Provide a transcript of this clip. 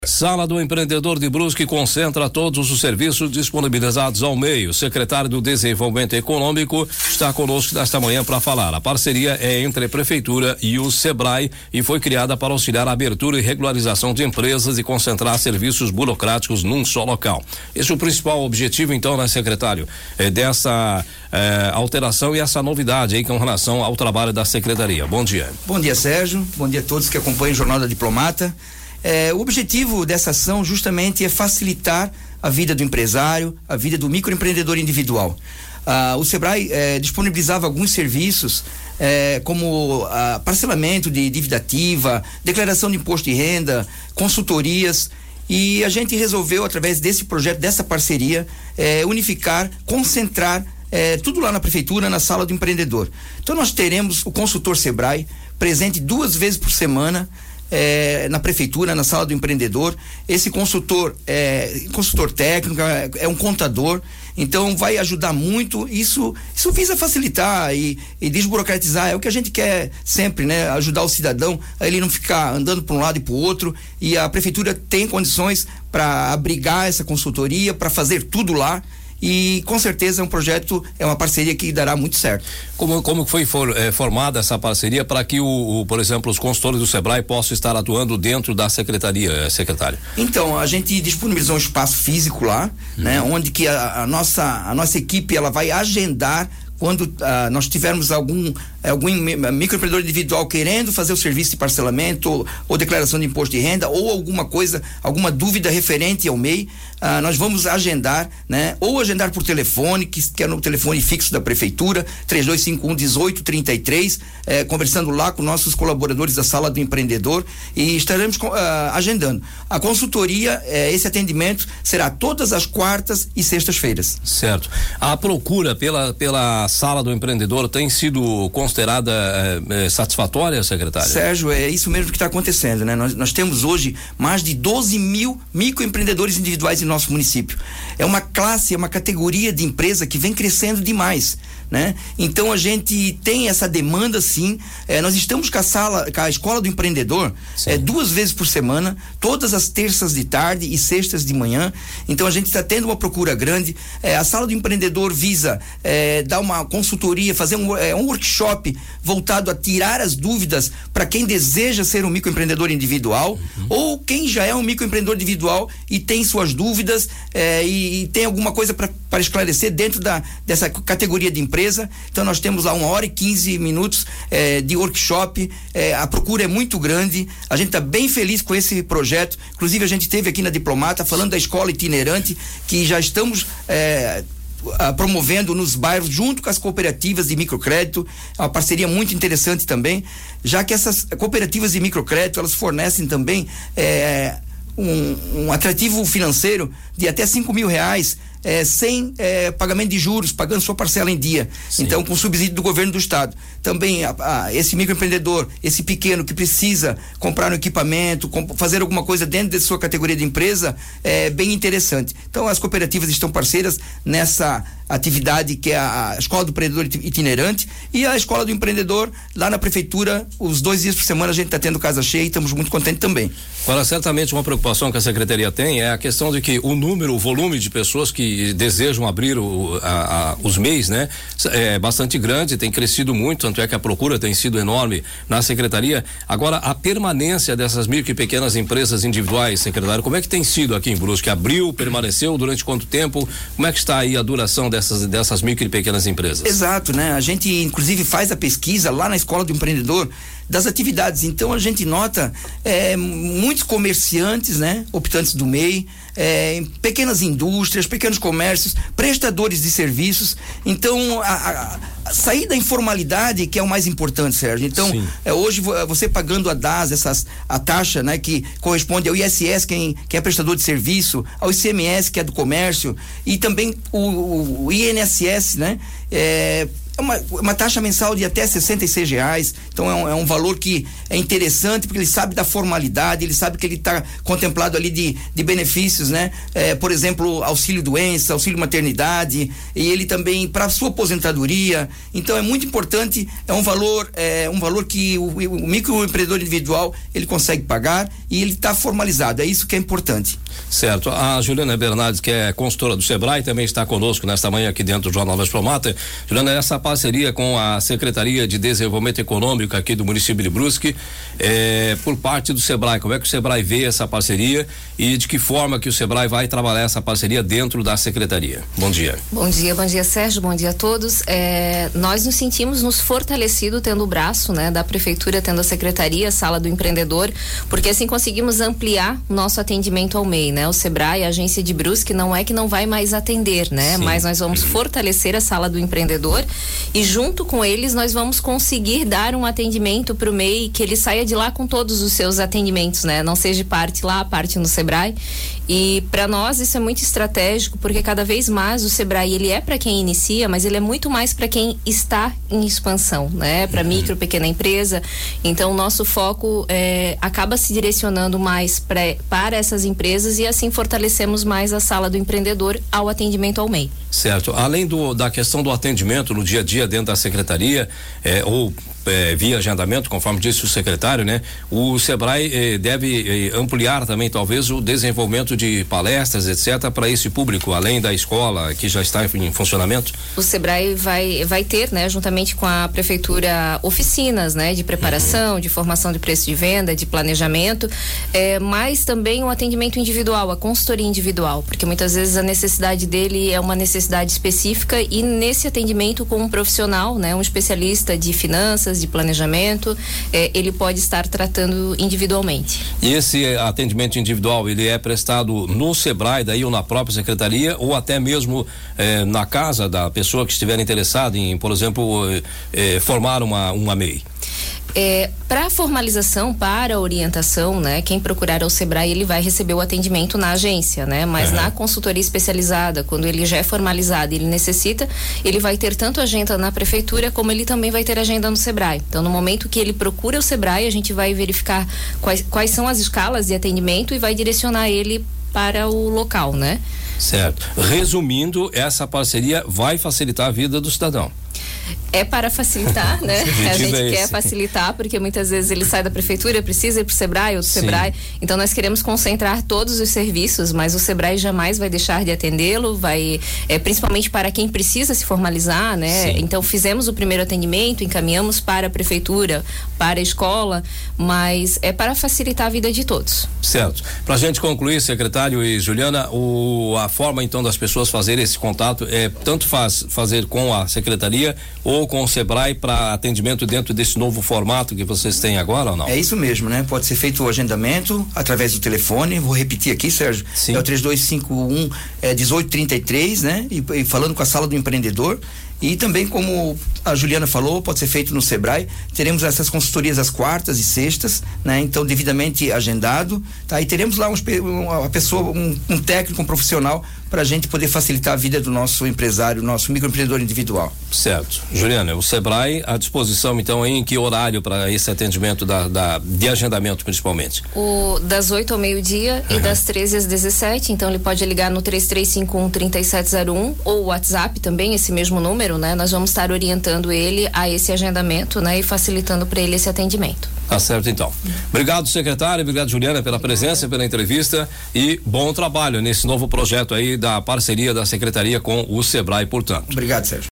Sala do Empreendedor de Brusque concentra todos os serviços disponibilizados ao meio. O secretário do Desenvolvimento Econômico está conosco nesta manhã para falar. A parceria é entre a Prefeitura e o Sebrae e foi criada para auxiliar a abertura e regularização de empresas e concentrar serviços burocráticos num só local. Esse é o principal objetivo, então, né, secretário? Dessa alteração e essa novidade aí com relação ao trabalho da Secretaria. Bom dia. Bom dia, Sérgio. Bom dia a todos que acompanham o Jornal da Diplomata. O objetivo dessa ação justamente é facilitar a vida do empresário, a vida do microempreendedor individual. O Sebrae disponibilizava alguns serviços como parcelamento de dívida ativa, declaração de imposto de renda, consultorias, e a gente resolveu, através desse projeto, dessa parceria, unificar, concentrar tudo lá na Prefeitura, na Sala do Empreendedor. Então nós teremos o consultor Sebrae presente 2 vezes por semana na Prefeitura, na Sala do Empreendedor. Esse consultor consultor técnico, é um contador, então vai ajudar muito. Isso visa facilitar e desburocratizar, é o que a gente quer sempre, né? Ajudar o cidadão a ele não ficar andando para um lado e para o outro, e a Prefeitura tem condições para abrigar essa consultoria, para fazer tudo lá. E com certeza é uma parceria que dará muito certo. Como foi formada essa parceria para que por exemplo, os consultores do Sebrae possam estar atuando dentro da secretaria, secretário? Então, a gente disponibilizou um espaço físico lá, né? Onde que a nossa equipe, ela vai agendar quando nós tivermos algum microempreendedor individual querendo fazer o serviço de parcelamento ou declaração de imposto de renda, ou alguma dúvida referente ao MEI, nós vamos agendar, né? Ou agendar por telefone, que é no telefone fixo da Prefeitura, 3251-1833, conversando lá com nossos colaboradores da Sala do Empreendedor, e estaremos agendando. A consultoria, esse atendimento será todas as quartas e sextas-feiras. Certo. A procura pela Sala do Empreendedor tem sido considerada satisfatória, secretário? Sérgio, é isso mesmo que está acontecendo, né? Nós temos hoje mais de 12 mil microempreendedores individuais em nosso município. É uma classe, é uma categoria de empresa que vem crescendo demais, né? Então a gente tem essa demanda, sim. Nós estamos com a Escola do Empreendedor 2 vezes por semana, todas as terças de tarde e sextas de manhã. Então a gente está tendo uma procura grande. A Sala do Empreendedor visa dar uma consultoria, fazer um workshop voltado a tirar as dúvidas para quem deseja ser um microempreendedor individual, ou quem já é um microempreendedor individual e tem suas dúvidas e tem alguma coisa para esclarecer dentro dessa categoria de empresa. Então nós temos lá 1h15 de workshop. A procura é muito grande, a gente está bem feliz com esse projeto. Inclusive a gente teve aqui na Diplomata falando da escola itinerante, que já estamos promovendo nos bairros junto com as cooperativas de microcrédito. É uma parceria muito interessante também, já que essas cooperativas de microcrédito, elas fornecem também um atrativo financeiro de até R$5.000 sem pagamento de juros, pagando sua parcela em dia. Sim. Então, com subsídio do governo do estado. Também esse microempreendedor, esse pequeno que precisa comprar um equipamento, fazer alguma coisa dentro de sua categoria de empresa, é bem interessante. Então, as cooperativas estão parceiras nessa atividade que é a Escola do Empreendedor Itinerante, e a Escola do Empreendedor lá na Prefeitura, os 2 dias por semana a gente está tendo casa cheia e estamos muito contentes também. Agora, certamente uma preocupação que a Secretaria tem é a questão de que o volume de pessoas que desejam abrir os MEIs, né? É bastante grande, tem crescido muito, tanto é que a procura tem sido enorme na Secretaria. Agora, a permanência dessas micro e pequenas empresas individuais, secretário, como é que tem sido aqui em Brusque? Abriu, permaneceu, durante quanto tempo? Como é que está aí a duração dessas micro e pequenas empresas? Exato, né? A gente inclusive faz a pesquisa lá na Escola do Empreendedor das atividades. Então a gente nota muitos comerciantes, né, optantes do MEI, pequenas indústrias, pequenos comércios, prestadores de serviços. Então a sair da informalidade, que é o mais importante, Sérgio. Então hoje você pagando a DAS, a taxa, né, que corresponde ao ISS, quem é prestador de serviço, ao ICMS, que é do comércio, e também o INSS, né, uma taxa mensal de até R$66. Então é um valor que é interessante, porque ele sabe da formalidade, ele sabe que ele está contemplado ali de benefícios, né? Por exemplo, auxílio doença, auxílio maternidade, e ele também para sua aposentadoria. Então é muito importante, é um valor que o microempreendedor individual ele consegue pagar e ele está formalizado. É isso que é importante. Certo. A Juliana Bernardes, que é consultora do Sebrae, também está conosco nesta manhã aqui dentro do Jornal da Diplomata. Juliana, essa parceria com a Secretaria de Desenvolvimento Econômico aqui do município de Brusque, por parte do Sebrae, como é que o Sebrae vê essa parceria e de que forma que o Sebrae vai trabalhar essa parceria dentro da Secretaria? Bom dia. Bom dia, Sérgio, bom dia a todos. Nós nos sentimos fortalecidos tendo o braço, né, da Prefeitura, tendo a Secretaria, a Sala do Empreendedor, porque assim conseguimos ampliar o nosso atendimento ao MEI, né? O Sebrae, a agência de Brusque, não é que não vai mais atender, né? Sim. Mas nós vamos fortalecer a Sala do Empreendedor e junto com eles nós vamos conseguir dar um atendimento para o MEI, que ele saia de lá com todos os seus atendimentos, né? Não seja parte lá, parte no Sebrae. E para nós isso é muito estratégico, porque cada vez mais o Sebrae, ele é para quem inicia, mas ele é muito mais para quem está em expansão, né? Para micro, pequena empresa. Então o nosso foco acaba se direcionando mais para essas empresas e assim fortalecemos mais a Sala do Empreendedor ao atendimento ao MEI. Certo. Além da questão do atendimento no dia a dia dentro da secretaria, via agendamento, conforme disse o secretário, né? O Sebrae deve ampliar também talvez o desenvolvimento de palestras, etc, para esse público, além da escola que já está em funcionamento. O Sebrae vai ter, né, juntamente com a prefeitura, oficinas, né, de preparação, de formação de preço de venda, de planejamento, mas também o atendimento individual, a consultoria individual, porque muitas vezes a necessidade dele é uma necessidade específica e nesse atendimento com um profissional, né, um especialista de finanças, de planejamento, ele pode estar tratando individualmente. E esse atendimento individual, ele é prestado no Sebrae, daí ou na própria secretaria, ou até mesmo na casa da pessoa que estiver interessada em, por exemplo, formar uma MEI? Para formalização, para orientação, né? Quem procurar ao Sebrae, ele vai receber o atendimento na agência, né? Mas na consultoria especializada, quando ele já é formalizado e ele necessita, ele vai ter tanto agenda na prefeitura, como ele também vai ter agenda no Sebrae. Então, no momento que ele procura o Sebrae, a gente vai verificar quais são as escalas de atendimento e vai direcionar ele para o local, né? Certo. Resumindo, essa parceria vai facilitar a vida do cidadão. É para facilitar, né? A gente quer facilitar, porque muitas vezes ele sai da prefeitura, precisa ir pro Sebrae ou do Sebrae. Então nós queremos concentrar todos os serviços, mas o Sebrae jamais vai deixar de atendê-lo, principalmente para quem precisa se formalizar, né? Sim. Então fizemos o primeiro atendimento, encaminhamos para a prefeitura, para a escola, mas é para facilitar a vida de todos. Certo. Pra gente concluir, secretário e Juliana, a forma então das pessoas fazerem esse contato tanto fazer com a secretaria ou com o Sebrae para atendimento dentro desse novo formato que vocês têm agora ou não? É isso mesmo, né? Pode ser feito o agendamento através do telefone, vou repetir aqui, Sérgio. Sim. É o 3251-1833, né? E falando com a Sala do Empreendedor. E também, como a Juliana falou, pode ser feito no Sebrae. Teremos essas consultorias às quartas e sextas, né? Então, devidamente agendado, tá? E teremos lá uma pessoa, um técnico, um profissional, para a gente poder facilitar a vida do nosso empresário, nosso microempreendedor individual. Certo. Juliana, o Sebrae à disposição, então, em que horário para esse atendimento de agendamento, principalmente? Das 8 ao meio-dia e das 13 às 17, então ele pode ligar no 3351-3701 ou o WhatsApp também, esse mesmo número, né? Nós vamos estar orientando ele a esse agendamento, né? E facilitando para ele esse atendimento. Tá certo, então. Obrigado, secretário, obrigado, Juliana, pela presença, pela entrevista e bom trabalho nesse novo projeto aí da parceria da Secretaria com o Sebrae, portanto. Obrigado, Sérgio.